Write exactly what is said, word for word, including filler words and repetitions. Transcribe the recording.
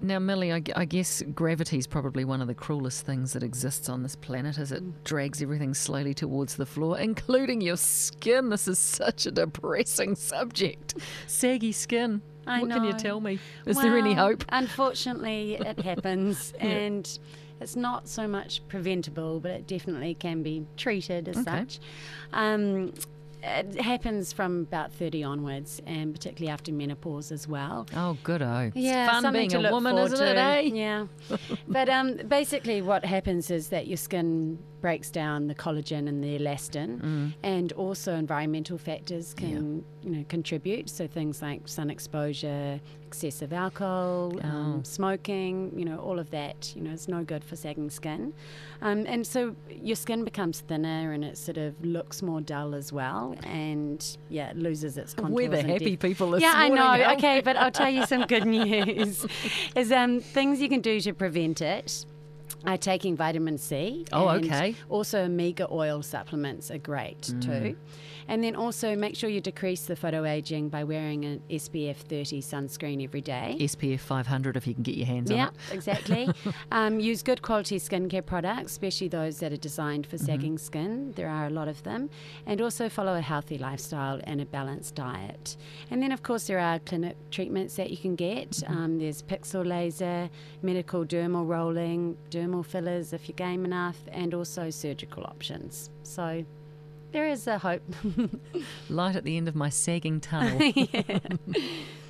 Now, Millie, I, gu- I guess gravity is probably one of the cruelest things that exists on this planet, as it drags everything slowly towards the floor, including your skin. This is such a depressing subject. Saggy skin. I what know. can you tell me? Is well, there any hope? Unfortunately, it happens, Yeah. and it's not so much preventable, but it definitely can be treated as Okay. such. Um, it happens from about thirty onwards, and particularly after menopause as well. Oh, good-o. Yeah, It's fun something being to a look woman, forward isn't it, to. eh? Yeah. But um, basically what happens is that your skin breaks down the collagen and the elastin, Mm. and also environmental factors can you know contribute. So things like sun exposure, excessive alcohol, Oh. um, smoking, you know, all of that, you know, is no good for sagging skin. Um, and so your skin becomes thinner and it sort of looks more dull as well, and yeah, it loses its contours. We're the and happy depth. people this Yeah, I morning, know. aren't Okay, we? but I'll tell you some good news. Is um, things you can do to prevent it. Are taking vitamin C. Oh, and okay. Also, omega oil supplements are great too. And then also make sure you decrease the photoaging by wearing an S P F thirty sunscreen every day. S P F five hundred if you can get your hands Yeah, on it. exactly. um, use good quality skincare products, especially those that are designed for sagging skin. There are a lot of them. And also follow a healthy lifestyle and a balanced diet. And then, of course, there are clinic treatments that you can get. Um, there's pixel laser, medical dermal rolling, dermal fillers if you're game enough, and also surgical options. So there is a hope. Light at the end of my sagging tunnel. Yeah.